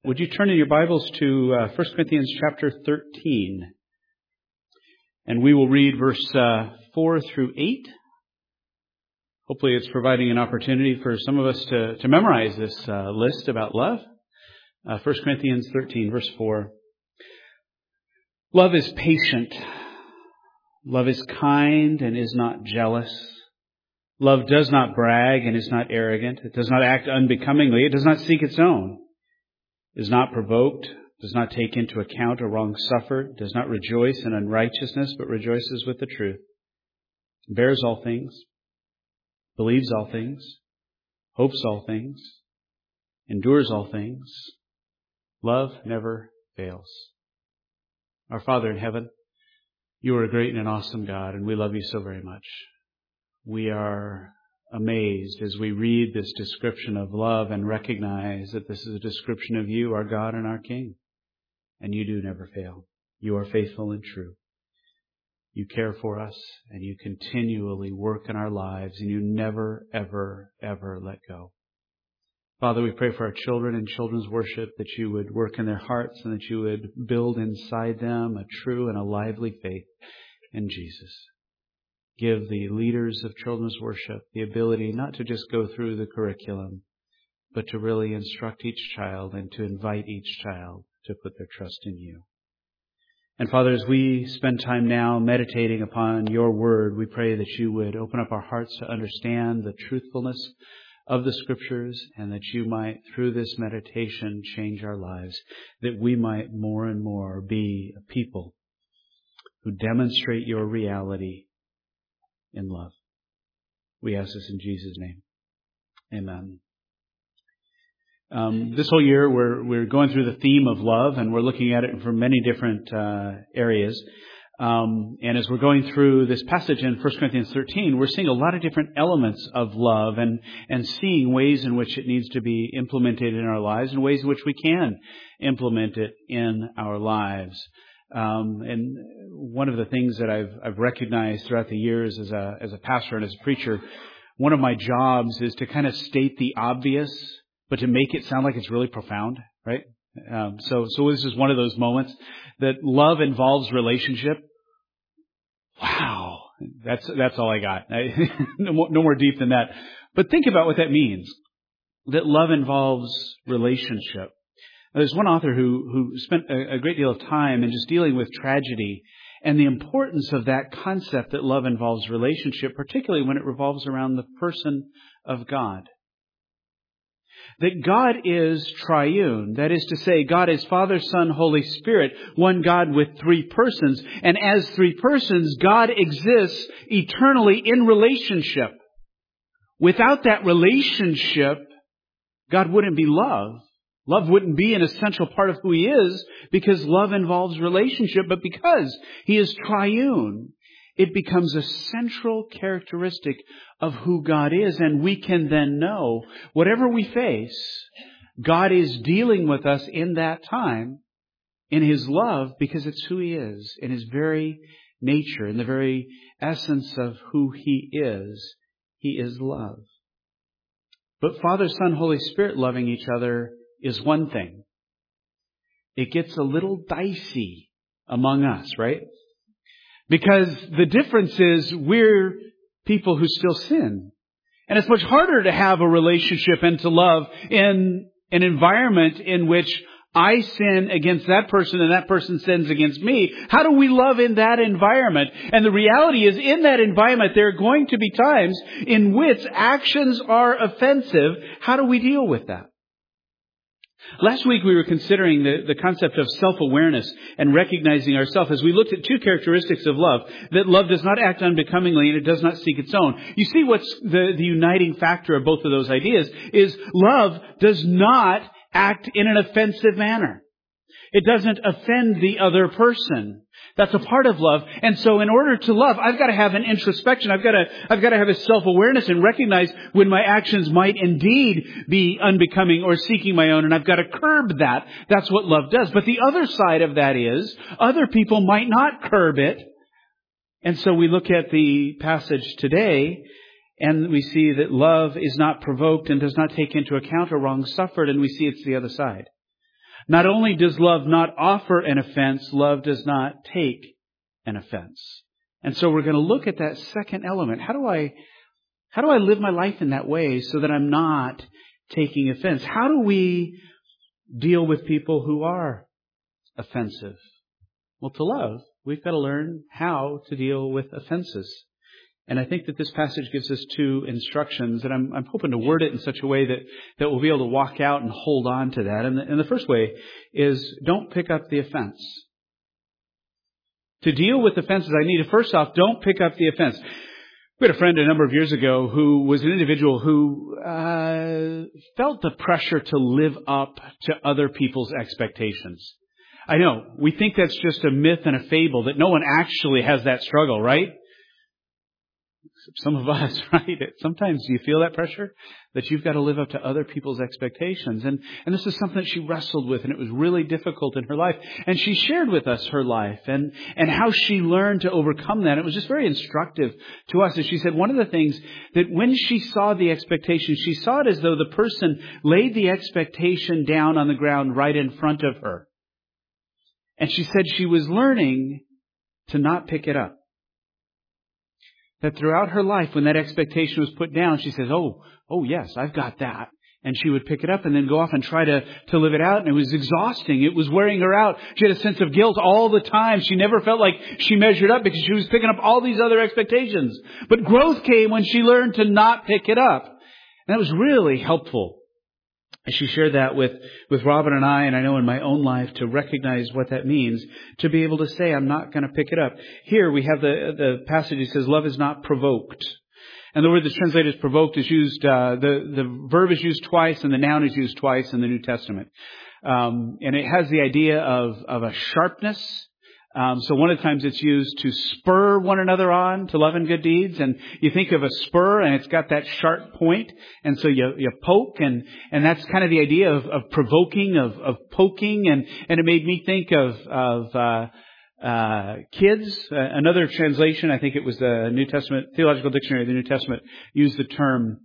Would you turn in your Bibles to 1 Corinthians chapter 13? And we will read verse 4 through 8. Hopefully it's providing an opportunity for some of us to memorize this list about love. 1 Corinthians 13, verse 4. Love is patient. Love is kind and is not jealous. Love does not brag and is not arrogant. It does not act unbecomingly. It does not seek its own. Is not provoked, does not take into account a wrong suffered, does not rejoice in unrighteousness, but rejoices with the truth, bears all things, believes all things, hopes all things, endures all things. Love never fails. Our Father in heaven, you are a great and an awesome God, and we love you so very much. We are amazed as we read this description of love and recognize that this is a description of you, our God and our King. And you do never fail. You are faithful and true. You care for us and you continually work in our lives and you never, ever, ever let go. Father, we pray for our children in children's worship that you would work in their hearts and that you would build inside them a true and a lively faith in Jesus. Give the leaders of children's worship the ability not to just go through the curriculum, but to really instruct each child and to invite each child to put their trust in you. And Father, as we spend time now meditating upon your word, we pray that you would open up our hearts to understand the truthfulness of the Scriptures and that you might, through this meditation, change our lives, that we might more and more be a people who demonstrate your reality in love. We ask this in Jesus' name. Amen. This whole year we're going through the theme of love, and we're looking at it from many different areas. And as we're going through this passage in 1 Corinthians 13, we're seeing a lot of different elements of love and seeing ways in which it needs to be implemented in our lives and ways in which we can implement it in our lives. And one of the things that I've recognized throughout the years as a pastor and as a preacher, one of my jobs is to kind of state the obvious, but to make it sound like it's really profound, right? So this is one of those moments that love involves relationship. Wow, that's all I got. No more deep than that. But think about what that means. That love involves relationship. There's one author who spent a great deal of time in just dealing with tragedy and the importance of that concept that love involves relationship, particularly when it revolves around the person of God. That God is triune. That is to say, God is Father, Son, Holy Spirit, one God with three persons. And as three persons, God exists eternally in relationship. Without that relationship, God wouldn't be love. Love wouldn't be an essential part of who He is because love involves relationship, but because He is triune, it becomes a central characteristic of who God is, and we can then know whatever we face, God is dealing with us in that time in His love because it's who He is, in His very nature, in the very essence of who He is. He is love. But Father, Son, Holy Spirit loving each other is one thing. It gets a little dicey among us, right? Because the difference is we're people who still sin. And it's much harder to have a relationship and to love in an environment in which I sin against that person and that person sins against me. How do we love in that environment? And the reality is, in that environment, there are going to be times in which actions are offensive. How do we deal with that? Last week we were considering the concept of self-awareness and recognizing ourselves as we looked at two characteristics of love. That love does not act unbecomingly and it does not seek its own. You see what's the uniting factor of both of those ideas is love does not act in an offensive manner. It doesn't offend the other person. That's a part of love. And so in order to love, I've got to have an introspection. I've got to have a self-awareness and recognize when my actions might indeed be unbecoming or seeking my own. And I've got to curb that. That's what love does. But the other side of that is other people might not curb it. And so we look at the passage today and we see that love is not provoked and does not take into account a wrong suffered. And we see it's the other side. Not only does love not offer an offense, love does not take an offense. And so we're going to look at that second element. How do I live my life in that way so that I'm not taking offense? How do we deal with people who are offensive? Well, to love, we've got to learn how to deal with offenses. And I think that this passage gives us two instructions, and I'm hoping to word it in such a way that we'll be able to walk out and hold on to that. And the first way is don't pick up the offense. To deal with offenses, I need to, first off, don't pick up the offense. We had a friend a number of years ago who was an individual who felt the pressure to live up to other people's expectations. I know, we think that's just a myth and a fable, that no one actually has that struggle, right? Some of us, right? Sometimes you feel that pressure that you've got to live up to other people's expectations. And this is something that she wrestled with, and it was really difficult in her life. And she shared with us her life and how she learned to overcome that. It was just very instructive to us. And she said one of the things that when she saw the expectation, she saw it as though the person laid the expectation down on the ground right in front of her. And she said she was learning to not pick it up. That throughout her life, when that expectation was put down, she says, oh yes, I've got that. And she would pick it up and then go off and try to live it out. And it was exhausting. It was wearing her out. She had a sense of guilt all the time. She never felt like she measured up because she was picking up all these other expectations. But growth came when she learned to not pick it up. And that was really helpful. And she shared that with Robin and I know in my own life, to recognize what that means, to be able to say, I'm not going to pick it up. Here we have the passage that says, love is not provoked. And the word that's translated as provoked is used, the verb is used twice and the noun is used twice in the New Testament. And it has the idea of a sharpness. So one of the times it's used to spur one another on to love and good deeds. And you think of a spur and it's got that sharp point. And so you poke and that's kind of the idea of provoking, of poking. And it made me think of kids. Another translation, I think it was the New Testament, Theological Dictionary of the New Testament, used the term,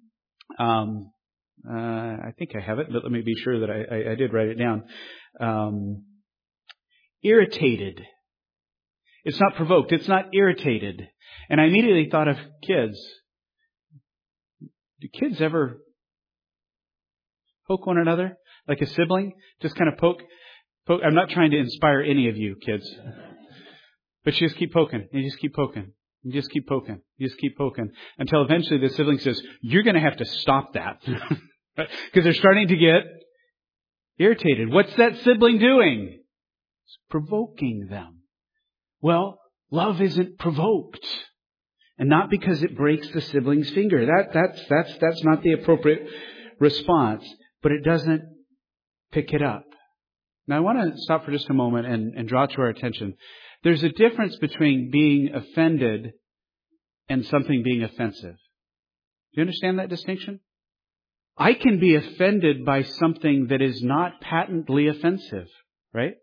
I think I have it, but let me be sure that I did write it down. Irritated. It's not provoked. It's not irritated. And I immediately thought of kids. Do kids ever poke one another? Like a sibling? Just kind of poke. I'm not trying to inspire any of you kids. But you just keep poking. You just keep poking. You just keep poking. You just keep poking. Until eventually the sibling says, you're going to have to stop that. Because they're starting to get irritated. What's that sibling doing? It's provoking them. Well, love isn't provoked. And not because it breaks the sibling's finger. That's not the appropriate response. But it doesn't pick it up. Now I want to stop for just a moment and draw to our attention. There's a difference between being offended and something being offensive. Do you understand that distinction? I can be offended by something that is not patently offensive, right?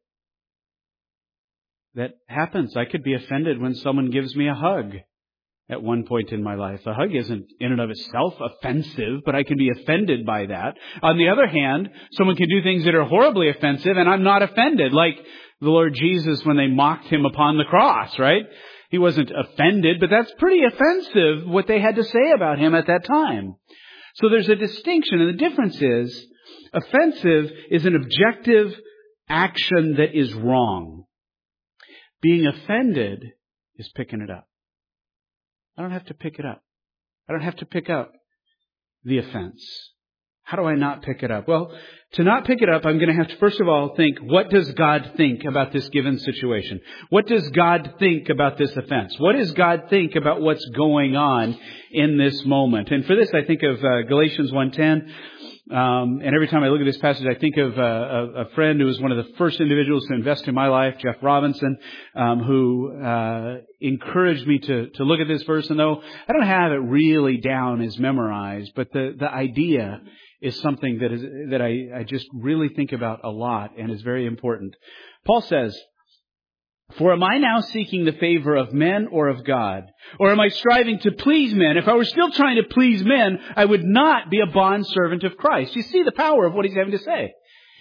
That happens. I could be offended when someone gives me a hug at one point in my life. A hug isn't in and of itself offensive, but I can be offended by that. On the other hand, someone can do things that are horribly offensive and I'm not offended, like the Lord Jesus when they mocked him upon the cross, right? He wasn't offended, but that's pretty offensive what they had to say about him at that time. So there's a distinction, and the difference is offensive is an objective action that is wrong. Being offended is picking it up. I don't have to pick it up. I don't have to pick up the offense. How do I not pick it up? Well, to not pick it up, I'm going to have to first of all think, what does God think about this given situation? What does God think about this offense? What does God think about what's going on in this moment? And for this, I think of Galatians 1:10. And every time I look at this passage, I think of a friend who was one of the first individuals to invest in my life, Jeff Robinson, who encouraged me to look at this verse. And though I don't have it really down as memorized, but the idea is something that I just really think about a lot and is very important. Paul says, "For am I now seeking the favor of men or of God? Or am I striving to please men? If I were still trying to please men, I would not be a bondservant of Christ." You see the power of what he's having to say.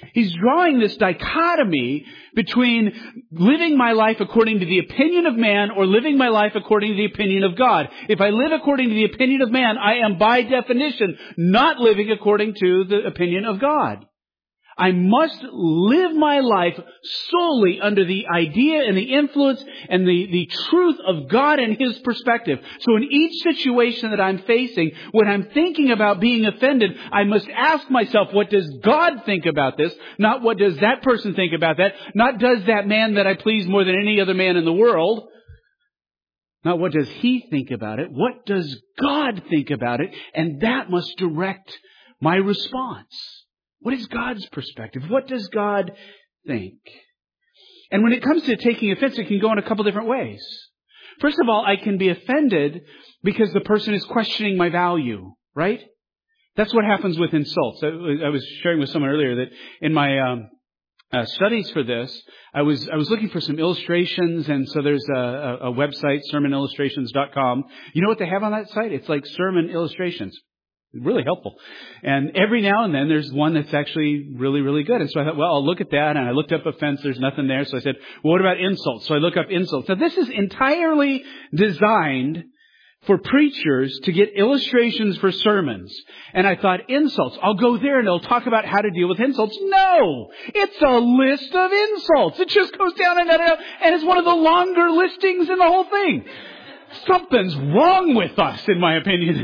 He's drawing this dichotomy between living my life according to the opinion of man or living my life according to the opinion of God. If I live according to the opinion of man, I am by definition not living according to the opinion of God. I must live my life solely under the idea and the influence and the truth of God and His perspective. So in each situation that I'm facing, when I'm thinking about being offended, I must ask myself, what does God think about this? Not what does that person think about that? Not does that man that I please more than any other man in the world? Not what does he think about it? What does God think about it? And that must direct my response. What is God's perspective? What does God think? And when it comes to taking offense, it can go in a couple different ways. First of all, I can be offended because the person is questioning my value, right? That's what happens with insults. I was sharing with someone earlier that in my studies for this, I was looking for some illustrations, and so there's a website, sermonillustrations.com. You know what they have on that site? It's like sermon illustrations. Really helpful. And every now and then there's one that's actually really, really good. And so I thought, well, I'll look at that. And I looked up offense. There's nothing there. So I said, well, what about insults? So I look up insults. Now this is entirely designed for preachers to get illustrations for sermons. And I thought, insults. I'll go there and it'll talk about how to deal with insults. No! It's a list of insults. It just goes down and down and down. And it's one of the longer listings in the whole thing. Something's wrong with us, in my opinion.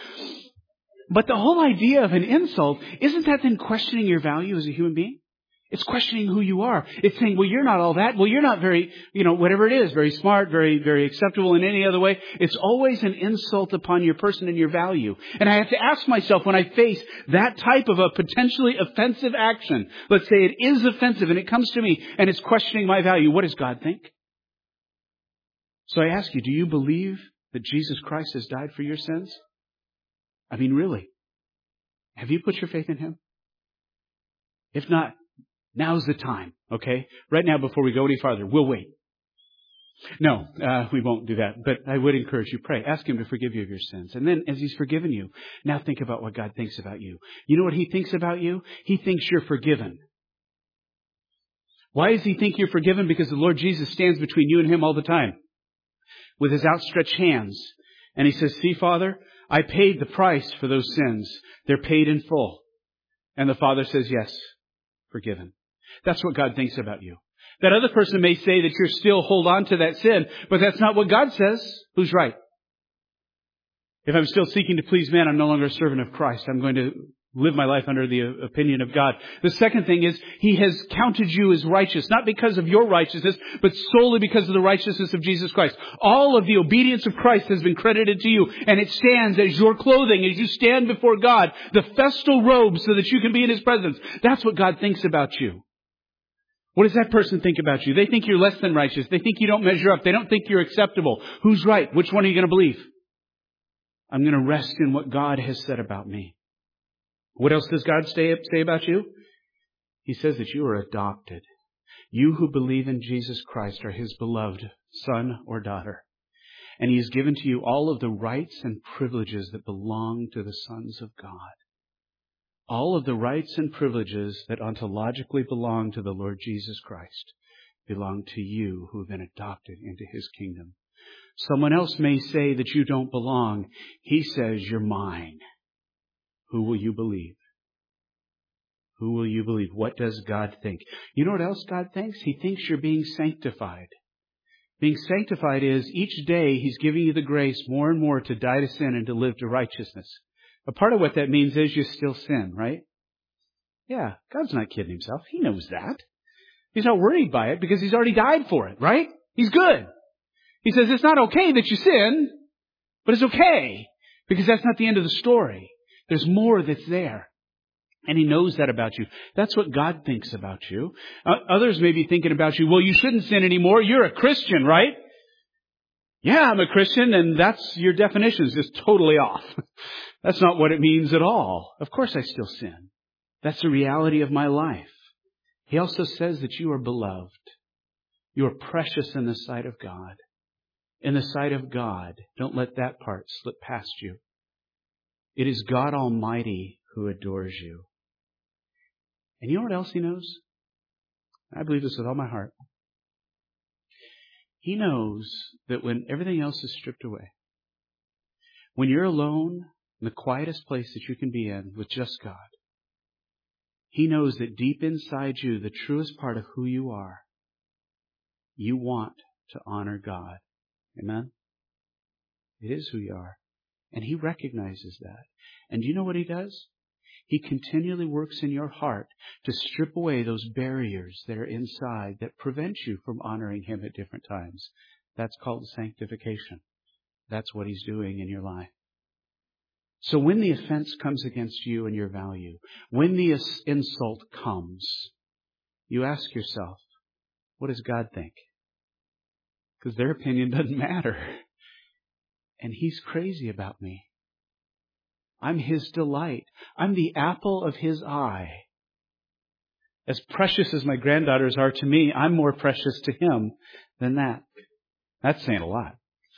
But the whole idea of an insult, isn't that then questioning your value as a human being? It's questioning who you are. It's saying, well, you're not all that. Well, you're not very, whatever it is, very smart, very, very acceptable in any other way. It's always an insult upon your person and your value. And I have to ask myself when I face that type of a potentially offensive action, let's say it is offensive and it comes to me and it's questioning my value, what does God think? So I ask you, do you believe that Jesus Christ has died for your sins? I mean, really, have you put your faith in Him? If not, now's the time, okay? Right now, before we go any farther, we'll wait. No, we won't do that. But I would encourage you, pray. Ask Him to forgive you of your sins. And then, as He's forgiven you, now think about what God thinks about you. You know what He thinks about you? He thinks you're forgiven. Why does He think you're forgiven? Because the Lord Jesus stands between you and Him all the time with His outstretched hands. And He says, see, Father, I paid the price for those sins. They're paid in full. And the Father says, yes, forgiven. That's what God thinks about you. That other person may say that you're still hold on to that sin, but that's not what God says. Who's right? If I'm still seeking to please man, I'm no longer a servant of Christ. I'm going to live my life under the opinion of God. The second thing is, He has counted you as righteous, not because of your righteousness, but solely because of the righteousness of Jesus Christ. All of the obedience of Christ has been credited to you, and it stands as your clothing as you stand before God, the festal robe so that you can be in His presence. That's what God thinks about you. What does that person think about you? They think you're less than righteous. They think you don't measure up. They don't think you're acceptable. Who's right? Which one are you going to believe? I'm going to rest in what God has said about me. What else does God say about you? He says that you are adopted. You who believe in Jesus Christ are His beloved son or daughter. And He has given to you all of the rights and privileges that belong to the sons of God. All of the rights and privileges that ontologically belong to the Lord Jesus Christ belong to you who have been adopted into His kingdom. Someone else may say that you don't belong. He says, you're mine. Who will you believe? Who will you believe? What does God think? You know what else God thinks? He thinks you're being sanctified. Being sanctified is each day He's giving you the grace more and more to die to sin and to live to righteousness. A part of what that means is you still sin, right? Yeah, God's not kidding Himself. He knows that. He's not worried by it because He's already died for it, right? He's good. He says it's not okay that you sin, but it's okay because that's not the end of the story. There's more that's there. And He knows that about you. That's what God thinks about you. Others may be thinking about you, well, you shouldn't sin anymore. You're a Christian, right? Yeah, I'm a Christian, and that's your definition is just totally off. That's not what it means at all. Of course I still sin. That's the reality of my life. He also says that you are beloved. You are precious in the sight of God. In the sight of God, don't let that part slip past you. It is God Almighty who adores you. And you know what else He knows? I believe this with all my heart. He knows that when everything else is stripped away, when you're alone in the quietest place that you can be in with just God, He knows that deep inside you, the truest part of who you are, you want to honor God. Amen? It is who you are. And He recognizes that. And do you know what He does? He continually works in your heart to strip away those barriers that are inside that prevent you from honoring Him at different times. That's called sanctification. That's what He's doing in your life. So when the offense comes against you and your value, when the insult comes, you ask yourself, what does God think? Because their opinion doesn't matter. And He's crazy about me. I'm His delight. I'm the apple of His eye. As precious as my granddaughters are to me, I'm more precious to Him than that. That's saying a lot.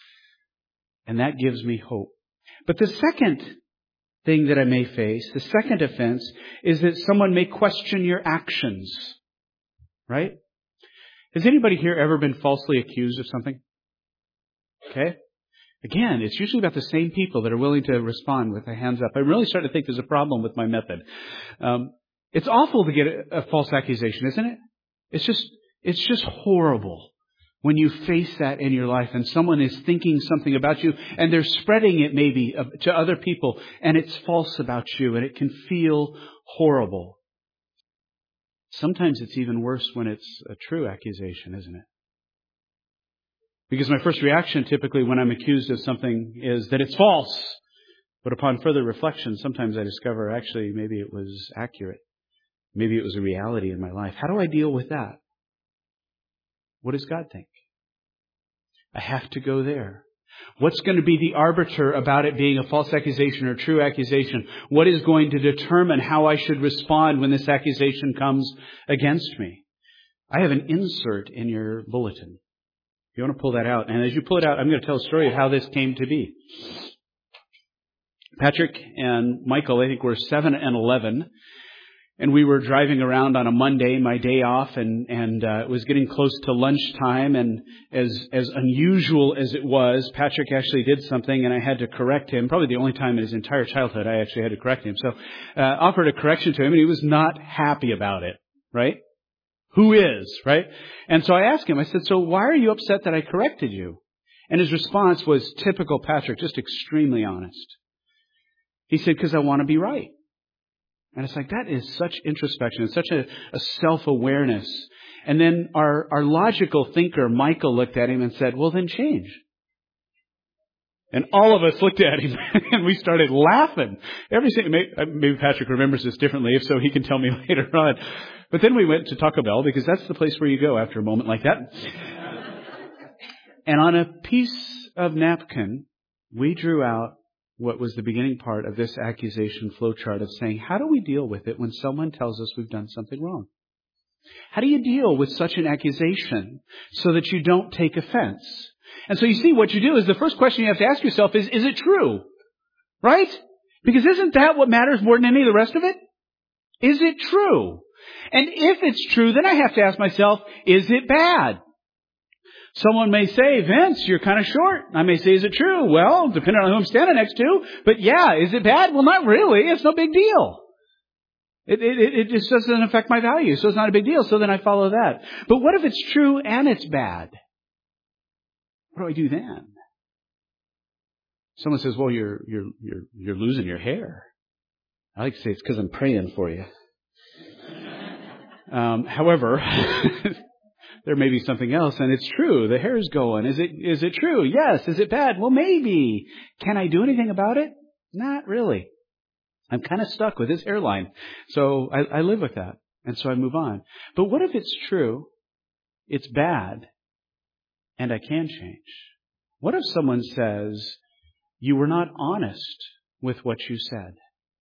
And that gives me hope. But the second thing that I may face, the second offense, is that someone may question your actions. Right? Has anybody here ever been falsely accused of something? Okay? Again, it's usually about the same people that are willing to respond with their hands up. I'm really starting to think there's a problem with my method. It's awful to get a false accusation, isn't it? It's just horrible when you face that in your life and someone is thinking something about you and they're spreading it maybe to other people and it's false about you and it can feel horrible. Sometimes it's even worse when it's a true accusation, isn't it? Because my first reaction typically when I'm accused of something is that it's false. But upon further reflection, sometimes I discover actually maybe it was accurate. Maybe it was a reality in my life. How do I deal with that? What does God think? I have to go there. What's going to be the arbiter about it being a false accusation or a true accusation? What is going to determine how I should respond when this accusation comes against me? I have an insert in your bulletin. You want to pull that out. And as you pull it out, I'm going to tell a story of how this came to be. Patrick and Michael, I think, were 7 and 11. And we were driving around on a Monday, my day off, and it was getting close to lunchtime. And as unusual as it was, Patrick actually did something, and I had to correct him. Probably the only time in his entire childhood I actually had to correct him. So offered a correction to him, and he was not happy about it, right? Who is, right? And so I asked him, I said, so why are you upset that I corrected you? And his response was typical Patrick, just extremely honest. He said, because I want to be right. And it's like, that is such introspection, such a self-awareness. And then our logical thinker, Michael, looked at him and said, well, then change. And all of us looked at him and we started laughing. Maybe Patrick remembers this differently. If so, he can tell me later on. But then we went to Taco Bell because that's the place where you go after a moment like that. And on a piece of napkin, we drew out what was the beginning part of this accusation flowchart of saying, how do we deal with it when someone tells us we've done something wrong? How do you deal with such an accusation so that you don't take offense? And so you see, what you do is the first question you have to ask yourself is it true? Right? Because isn't that what matters more than any of the rest of it? Is it true? And if it's true, then I have to ask myself, is it bad? Someone may say, Vince, you're kind of short. I may say, is it true? Well, depending on who I'm standing next to. But yeah, is it bad? Well, not really. It's no big deal. It just doesn't affect my value, so it's not a big deal. So then I follow that. But what if it's true and it's bad? What do I do then? Someone says, well, you're losing your hair. I like to say it's because I'm praying for you. However, there may be something else, and it's true. The hair's going. Is it true? Yes. Is it bad? Well, maybe. Can I do anything about it? Not really. I'm kind of stuck with this hairline. So I live with that. And so I move on. But what if it's true, it's bad, and I can change? What if someone says, you were not honest with what you said?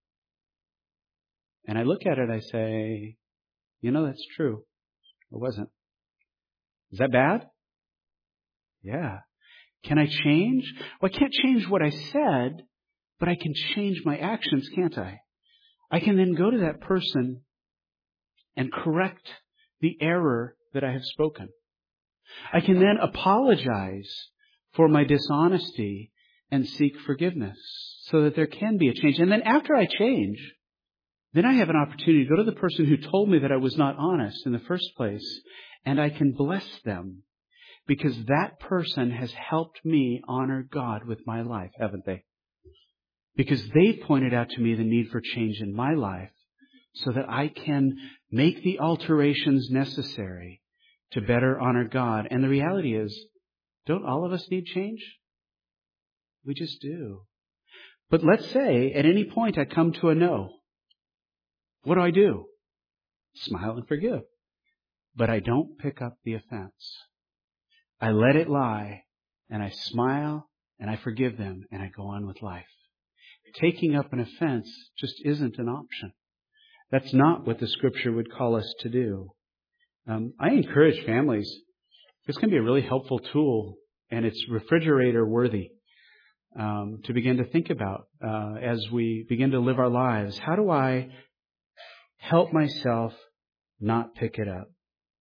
And I look at it, I say, that's true. It wasn't. Is that bad? Yeah. Can I change? Well, I can't change what I said, but I can change my actions, can't I? I can then go to that person and correct the error that I have spoken. I can then apologize for my dishonesty and seek forgiveness so that there can be a change. And then after I change, then I have an opportunity to go to the person who told me that I was not honest in the first place, and I can bless them because that person has helped me honor God with my life, haven't they? Because they pointed out to me the need for change in my life so that I can make the alterations necessary to better honor God. And the reality is, don't all of us need change? We just do. But let's say at any point I come to a no. What do? Smile and forgive. But I don't pick up the offense. I let it lie, and I smile, and I forgive them, and I go on with life. Taking up an offense just isn't an option. That's not what the Scripture would call us to do. I encourage families. This can be a really helpful tool, and it's refrigerator worthy to begin to think about as we begin to live our lives. How do I help myself not pick it up?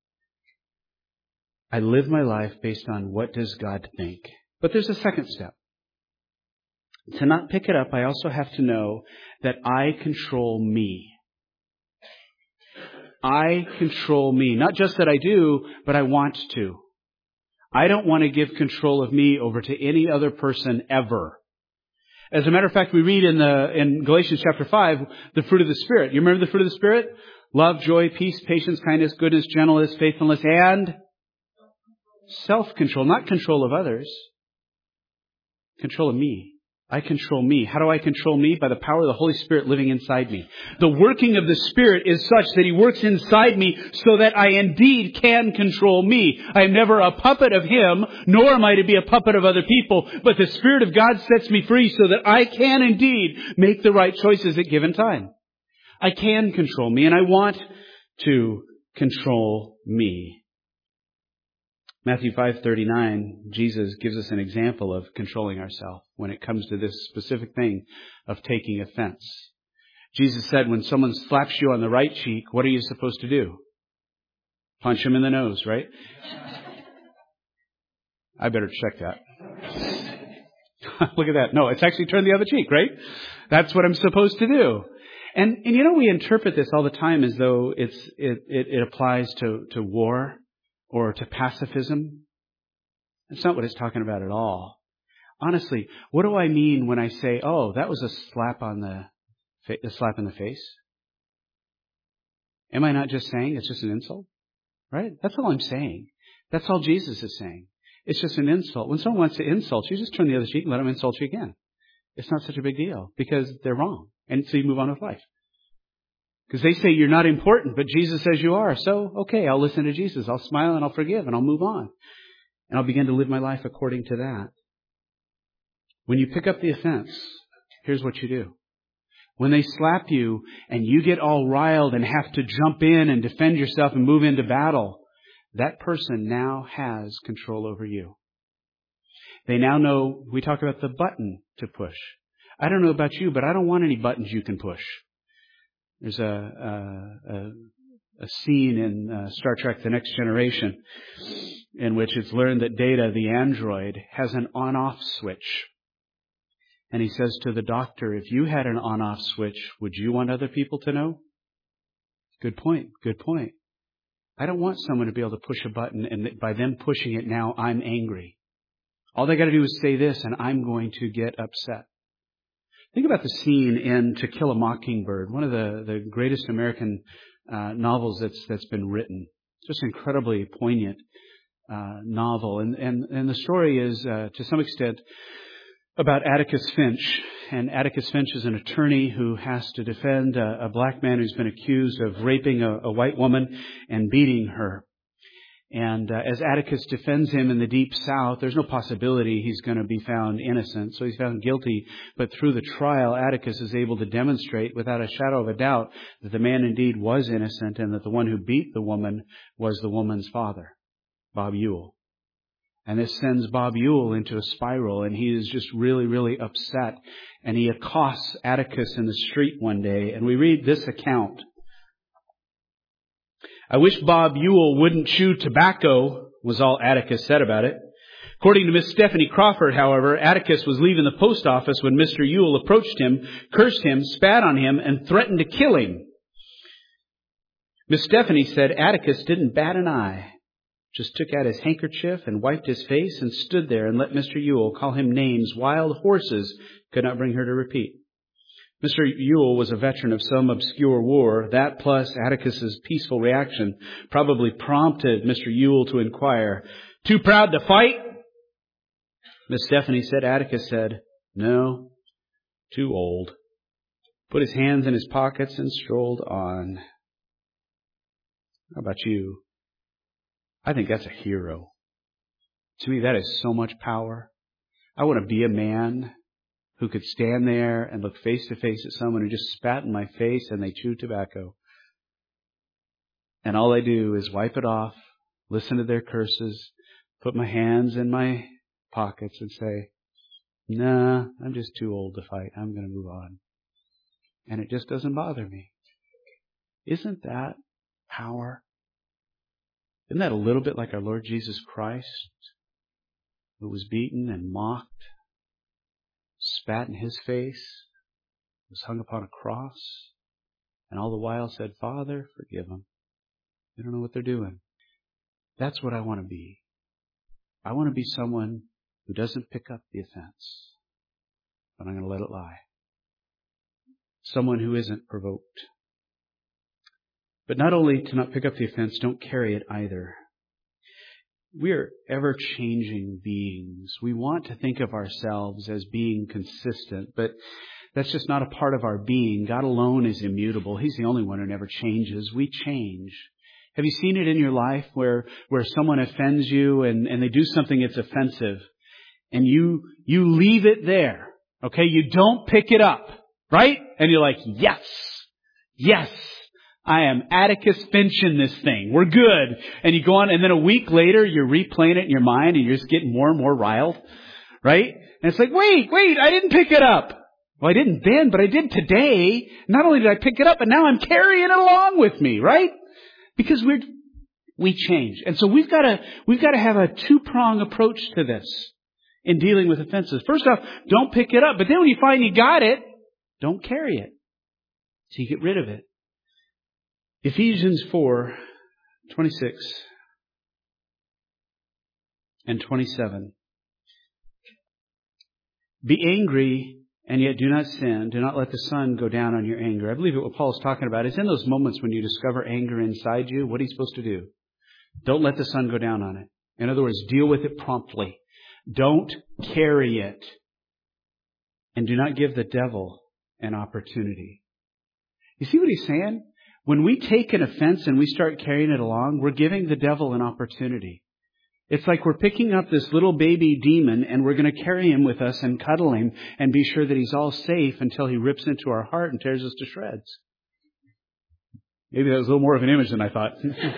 I live my life based on what does God think. But there's a second step. To not pick it up, I also have to know that I control me. I control me. Not just that I do, but I want to. I don't want to give control of me over to any other person ever. As a matter of fact, we read in Galatians chapter 5, the fruit of the Spirit. You remember the fruit of the Spirit? Love, joy, peace, patience, kindness, goodness, gentleness, faithfulness, and self-control. Not control of others. Control of me. I control me. How do I control me? By the power of the Holy Spirit living inside me. The working of the Spirit is such that He works inside me so that I indeed can control me. I am never a puppet of Him, nor am I to be a puppet of other people, but the Spirit of God sets me free so that I can indeed make the right choices at given time. I can control me, and I want to control me. Matthew 5:39, Jesus gives us an example of controlling ourselves when it comes to this specific thing of taking offense. Jesus said, when someone slaps you on the right cheek, what are you supposed to do? Punch him in the nose, right? I better check that. Look at that. No, it's actually turn the other cheek, right? That's what I'm supposed to do. And you know, we interpret this all the time as though it applies to war or to pacifism. That's not what it's talking about at all. Honestly, what do I mean when I say, oh, that was a slap in the face? Am I not just saying it's just an insult? Right? That's all I'm saying. That's all Jesus is saying. It's just an insult. When someone wants to insult you, just turn the other cheek and let them insult you again. It's not such a big deal because they're wrong. And so you move on with life. Because they say you're not important, but Jesus says you are. So, okay, I'll listen to Jesus. I'll smile and I'll forgive and I'll move on. And I'll begin to live my life according to that. When you pick up the offense, here's what you do. When they slap you and you get all riled and have to jump in and defend yourself and move into battle, that person now has control over you. They now know, we talk about the button to push. I don't know about you, but I don't want any buttons you can push. There's a scene in Star Trek: The Next Generation in which it's learned that Data, the android, has an on-off switch. And he says to the doctor, if you had an on-off switch, would you want other people to know? Good point. Good point. I don't want someone to be able to push a button and by them pushing it now, I'm angry. All they got to do is say this and I'm going to get upset. Think about the scene in To Kill a Mockingbird, one of the greatest American novels that's been written. It's just an incredibly poignant novel. And the story is, to some extent, about Atticus Finch. And Atticus Finch is an attorney who has to defend a black man who's been accused of raping a white woman and beating her. And as Atticus defends him in the Deep South, there's no possibility he's going to be found innocent. So he's found guilty. But through the trial, Atticus is able to demonstrate without a shadow of a doubt that the man indeed was innocent and that the one who beat the woman was the woman's father, Bob Ewell. And this sends Bob Ewell into a spiral, and he is just really, really upset. And he accosts Atticus in the street one day, and we read this account. I wish Bob Ewell wouldn't chew tobacco, was all Atticus said about it. According to Miss Stephanie Crawford, however, Atticus was leaving the post office when Mr. Ewell approached him, cursed him, spat on him, and threatened to kill him. Miss Stephanie said Atticus didn't bat an eye, just took out his handkerchief and wiped his face and stood there and let Mr. Ewell call him names wild horses could not bring her to repeat. Mr. Ewell was a veteran of some obscure war. That plus Atticus's peaceful reaction probably prompted Mr. Ewell to inquire, "Too proud to fight?" Miss Stephanie said Atticus said, "No, too old." Put his hands in his pockets and strolled on. How about you? I think that's a hero. To me, that is so much power. I want to be a man who could stand there and look face to face at someone who just spat in my face and they chew tobacco. And all I do is wipe it off, listen to their curses, put my hands in my pockets and say, "Nah, I'm just too old to fight. I'm going to move on." And it just doesn't bother me. Isn't that power? Isn't that a little bit like our Lord Jesus Christ, who was beaten and mocked, spat in his face, was hung upon a cross, and all the while said, "Father, forgive them. They don't know what they're doing." That's what I want to be. I want to be someone who doesn't pick up the offense, but I'm going to let it lie. Someone who isn't provoked. But not only to not pick up the offense, don't carry it either. We are ever-changing beings. We want to think of ourselves as being consistent, but that's just not a part of our being. God alone is immutable. He's the only one who never changes. We change. Have you seen it in your life where someone offends you and they do something that's offensive and you leave it there? Okay, you don't pick it up, right? And you're like, yes, I am Atticus Finch in this thing. We're good. And you go on, and then a week later, you're replaying it in your mind, and you're just getting more and more riled, right? And it's like, wait, I didn't pick it up. Well, I didn't then, but I did today. Not only did I pick it up, but now I'm carrying it along with me, right? Because we change. And so we've got to have a two-prong approach to this in dealing with offenses. First off, don't pick it up. But then when you find you got it, don't carry it. So you get rid of it. Ephesians 4:26 and 27. Be angry and yet do not sin. Do not let the sun go down on your anger. I believe what Paul's talking about is in those moments when you discover anger inside you, what are you supposed to do? Don't let the sun go down on it. In other words, deal with it promptly. Don't carry it. And do not give the devil an opportunity. You see what he's saying? When we take an offense and we start carrying it along, we're giving the devil an opportunity. It's like we're picking up this little baby demon and we're going to carry him with us and cuddle him and be sure that he's all safe until he rips into our heart and tears us to shreds. Maybe that was a little more of an image than I thought.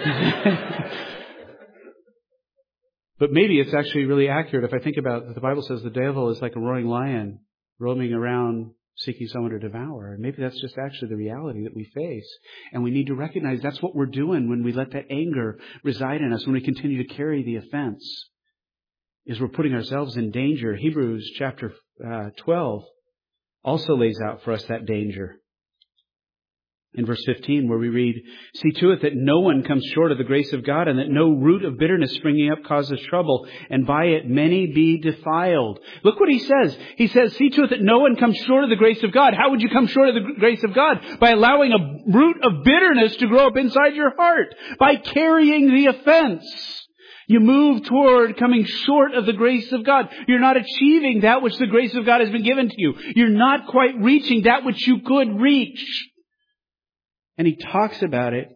But maybe it's actually really accurate if I think about that the Bible says the devil is like a roaring lion roaming around seeking someone to devour. And maybe that's just actually the reality that we face. And we need to recognize that's what we're doing when we let that anger reside in us, when we continue to carry the offense, is we're putting ourselves in danger. Hebrews chapter 12 also lays out for us that danger. In verse 15, where we read, "See to it that no one comes short of the grace of God, and that no root of bitterness springing up causes trouble, and by it many be defiled." Look what he says. He says, see to it that no one comes short of the grace of God. How would you come short of the grace of God? By allowing a root of bitterness to grow up inside your heart. By carrying the offense. You move toward coming short of the grace of God. You're not achieving that which the grace of God has been given to you. You're not quite reaching that which you could reach. And he talks about it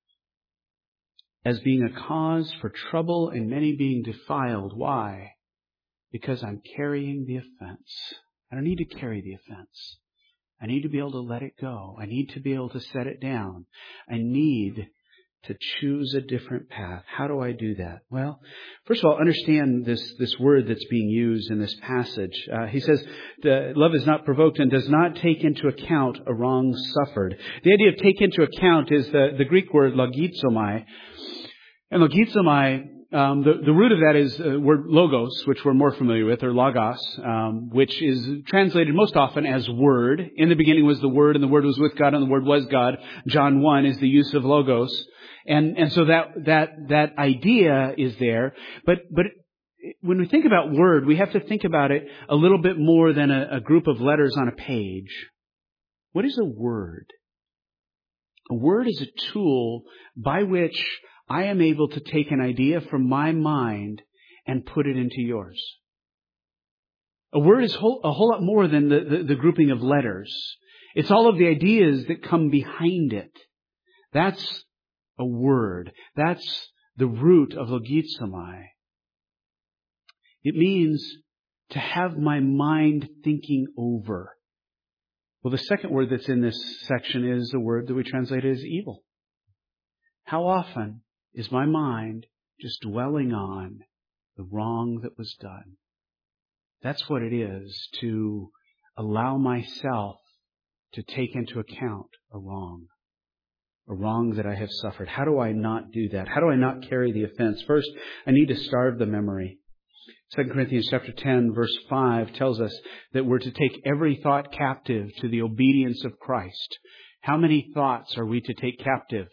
as being a cause for trouble and many being defiled. Why? Because I'm carrying the offense. I don't need to carry the offense. I need to be able to let it go. I need to be able to set it down. I need to choose a different path. How do I do that? Well, first of all, understand this word that's being used in this passage. He says, love is not provoked and does not take into account a wrong suffered. The idea of take into account is the Greek word logizomai. And logizomai, the root of that is the word logos, which we're more familiar with, or logos, which is translated most often as word. In the beginning was the Word, and the Word was with God, and the Word was God. John 1 is the use of logos. And so that idea is there. But when we think about word, we have to think about it a little bit more than a group of letters on a page. What is a word? A word is a tool by which I am able to take an idea from my mind and put it into yours. A word is a whole lot more than the grouping of letters. It's all of the ideas that come behind it. That's a word. That's the root of logizomai. It means to have my mind thinking over. Well, the second word that's in this section is the word that we translate as evil. How often is my mind just dwelling on the wrong that was done? That's what it is to allow myself to take into account a wrong that I have suffered. How do I not do that? How do I not carry the offense? First, I need to starve the memory. 2 Corinthians chapter 10, verse 5 tells us that we're to take every thought captive to the obedience of Christ. How many thoughts are we to take captive?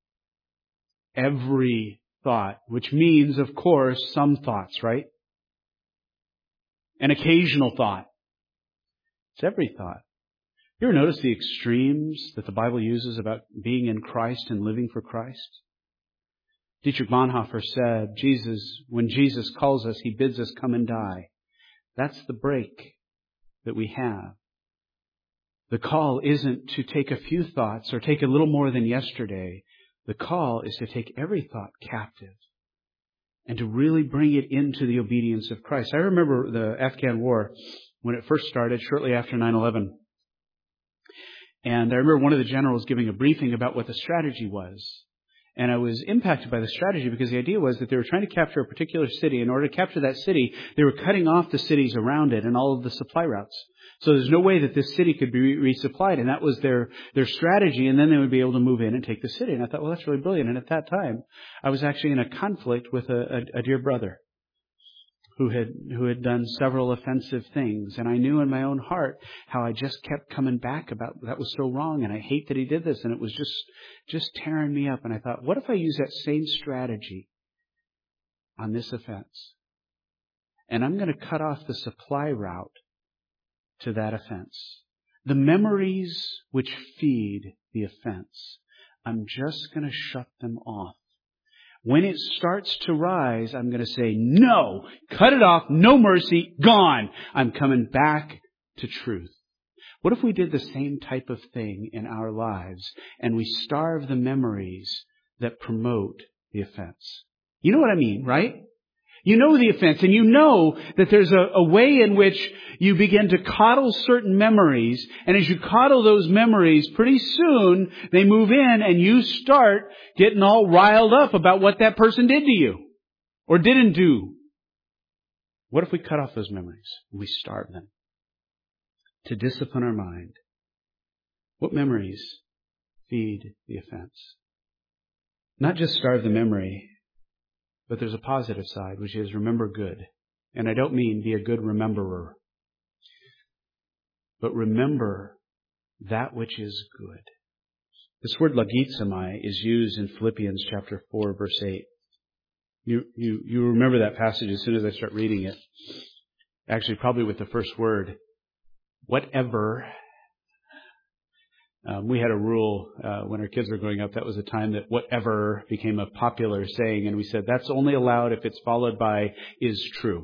Every thought, which means, of course, some thoughts, right? An occasional thought. It's every thought. You ever notice the extremes that the Bible uses about being in Christ and living for Christ? Dietrich Bonhoeffer said, when Jesus calls us, He bids us come and die. That's the break that we have. The call isn't to take a few thoughts or take a little more than yesterday. The call is to take every thought captive and to really bring it into the obedience of Christ. I remember the Afghan war when it first started, shortly after 9/11. And I remember one of the generals giving a briefing about what the strategy was. And I was impacted by the strategy because the idea was that they were trying to capture a particular city. In order to capture that city, they were cutting off the cities around it and all of the supply routes. So there's no way that this city could be resupplied. And that was their strategy. And then they would be able to move in and take the city. And I thought, well, that's really brilliant. And at that time, I was actually in a conflict with a dear brother who had done several offensive things. And I knew in my own heart how I just kept coming back about that was so wrong. And I hate that he did this. And it was just tearing me up. And I thought, what if I use that same strategy on this offense? And I'm going to cut off the supply route to that offense. The memories which feed the offense, I'm just going to shut them off. When it starts to rise, I'm going to say, no, cut it off, no mercy, gone. I'm coming back to truth. What if we did the same type of thing in our lives and we starve the memories that promote the offense? You know what I mean, right? You know the offense, and you know that there's a way in which you begin to coddle certain memories, and as you coddle those memories, pretty soon they move in and you start getting all riled up about what that person did to you or didn't do. What if we cut off those memories and we starve them to discipline our mind? What memories feed the offense? Not just starve the memory, but there's a positive side, which is remember good. And I don't mean be a good rememberer, but remember that which is good. This word logizomai is used in Philippians chapter 4, verse 8. You remember that passage as soon as I start reading it. Actually, probably with the first word, whatever. We had a rule when our kids were growing up. That was a time that whatever became a popular saying. And we said that's only allowed if it's followed by is true.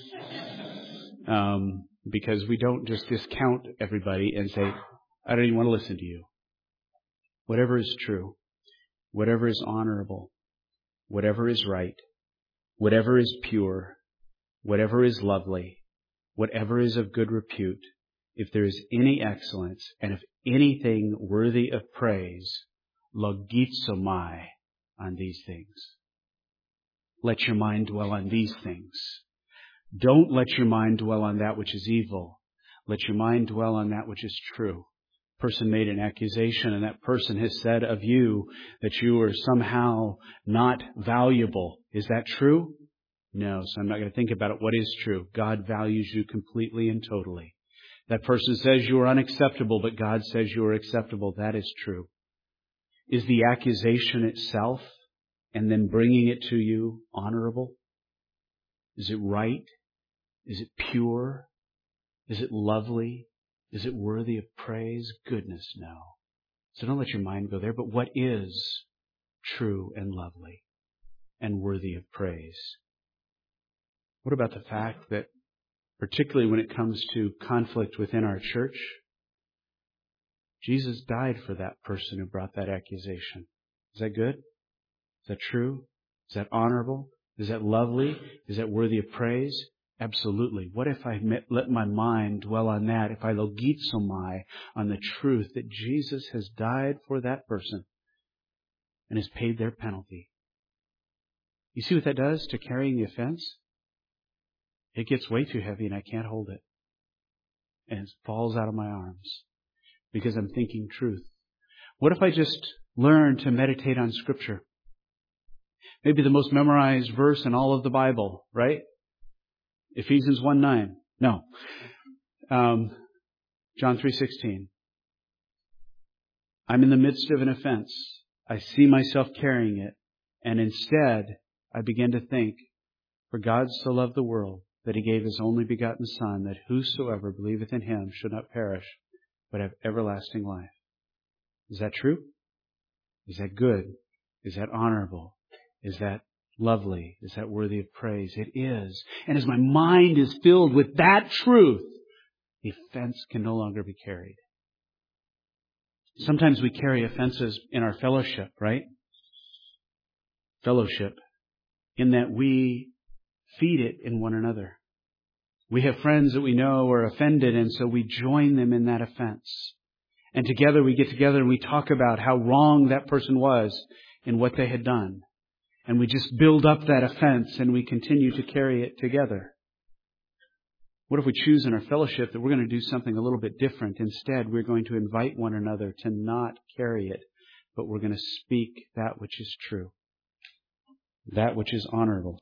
Because we don't just discount everybody and say, I don't even want to listen to you. Whatever is true, whatever is honorable, whatever is right, whatever is pure, whatever is lovely, whatever is of good repute, if there is any excellence, and if anything worthy of praise, logizomai on these things. Let your mind dwell on these things. Don't let your mind dwell on that which is evil. Let your mind dwell on that which is true. Person made an accusation, and that person has said of you that you are somehow not valuable. Is that true? No, so I'm not going to think about it. What is true? God values you completely and totally. That person says you are unacceptable, but God says you are acceptable. That is true. Is the accusation itself and then bringing it to you honorable? Is it right? Is it pure? Is it lovely? Is it worthy of praise? Goodness, no. So don't let your mind go there. But what is true and lovely and worthy of praise? What about the fact that, particularly when it comes to conflict within our church, Jesus died for that person who brought that accusation? Is that good? Is that true? Is that honorable? Is that lovely? Is that worthy of praise? Absolutely. What if I let my mind dwell on that? If I logizomai on the truth that Jesus has died for that person and has paid their penalty. You see what that does to carrying the offense? It gets way too heavy and I can't hold it. And it falls out of my arms because I'm thinking truth. What if I just learn to meditate on Scripture? Maybe the most memorized verse in all of the Bible, right? Ephesians 1:9. No. John 3:16. I'm in the midst of an offense. I see myself carrying it. And instead, I begin to think, for God so loved the world that He gave His only begotten Son, that whosoever believeth in Him should not perish, but have everlasting life. Is that true? Is that good? Is that honorable? Is that lovely? Is that worthy of praise? It is. And as my mind is filled with that truth, the offense can no longer be carried. Sometimes we carry offenses in our fellowship, right? Fellowship. In that we feed it in one another. We have friends that we know are offended, and so we join them in that offense. And together we get together and we talk about how wrong that person was in what they had done. And we just build up that offense and we continue to carry it together. What if we choose in our fellowship that we're going to do something a little bit different? Instead, we're going to invite one another to not carry it, but we're going to speak that which is true, that which is honorable,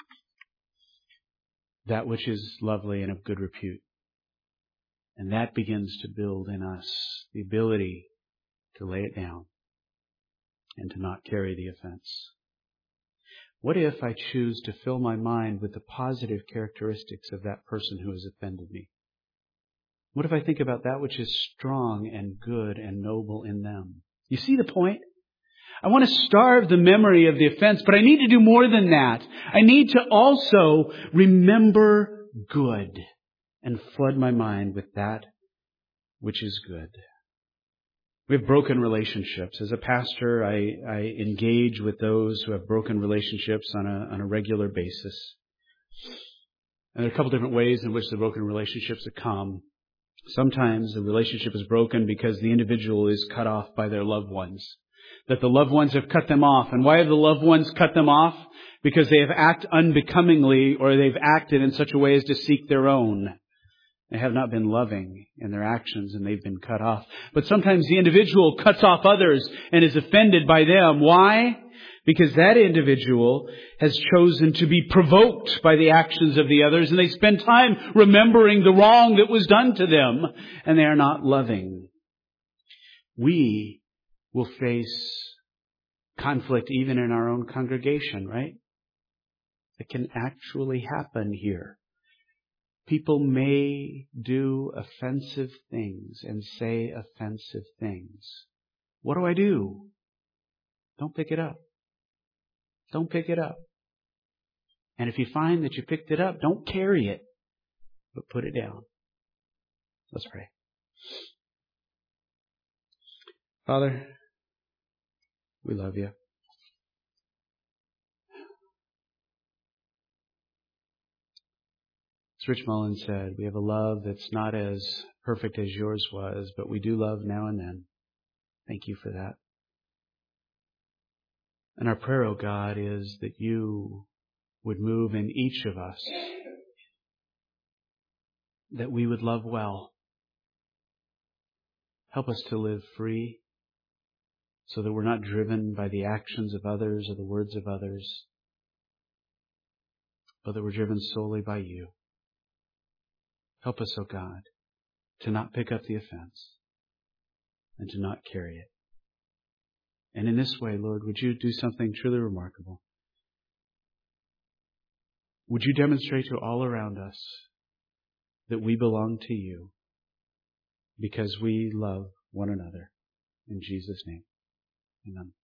that which is lovely and of good repute. And that begins to build in us the ability to lay it down and to not carry the offense. What if I choose to fill my mind with the positive characteristics of that person who has offended me? What if I think about that which is strong and good and noble in them? You see the point? I want to starve the memory of the offense, but I need to do more than that. I need to also remember good and flood my mind with that which is good. We have broken relationships. As a pastor, I engage with those who have broken relationships on a regular basis. And there are a couple different ways in which the broken relationships have come. Sometimes the relationship is broken because the individual is cut off by their loved ones. That the loved ones have cut them off. And why have the loved ones cut them off? Because they have acted unbecomingly, or they've acted in such a way as to seek their own. They have not been loving in their actions and they've been cut off. But sometimes the individual cuts off others and is offended by them. Why? Because that individual has chosen to be provoked by the actions of the others, and they spend time remembering the wrong that was done to them, and they are not loving. We will face conflict even in our own congregation, right? It can actually happen here. People may do offensive things and say offensive things. What do? Don't pick it up. Don't pick it up. And if you find that you picked it up, don't carry it, but put it down. Let's pray. Father, we love you. As Rich Mullins said, we have a love that's not as perfect as yours was, but we do love now and then. Thank you for that. And our prayer, O God, is that you would move in each of us, that we would love well. Help us to live free so that we're not driven by the actions of others or the words of others, but that we're driven solely by you. Help us, O God, to not pick up the offense and to not carry it. And in this way, Lord, would you do something truly remarkable? Would you demonstrate to all around us that we belong to you because we love one another? In Jesus' name, amen.